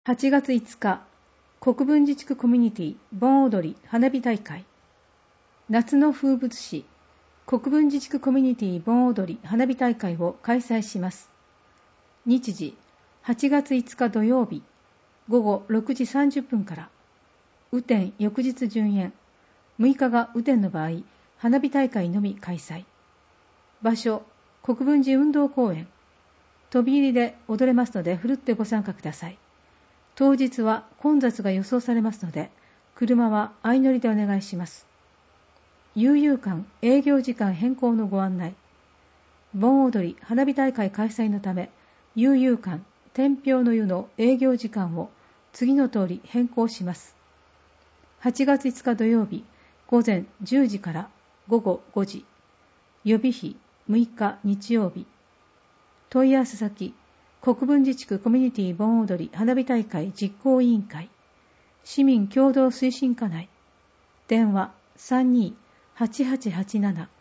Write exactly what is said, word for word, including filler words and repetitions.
はちがついつか、国分寺地区コミュニティ盆踊り花火大会。夏の風物詩、国分寺地区コミュニティ盆踊り花火大会を開催します。日時、はちがついつか土曜日、ごごろくじさんじゅっぷんから。雨天翌日順延。むいかが雨天の場合、花火大会のみ開催。場所、国分寺運動公園。飛び入りで踊れますので、ふるってご参加ください。当日は混雑が予想されますので、車は相乗りでお願いします。悠々館営業時間変更のご案内。盆踊り花火大会開催のため、悠々館天平の湯の営業時間を次の通り変更します。はちがついつか土曜日、午前じゅうじからごごごじ。予備費むいか日曜日。問い合わせ先、国分寺地区コミュニティ盆踊り花火大会実行委員会、市民共同推進課内、電話 さんにーはちはちはちなな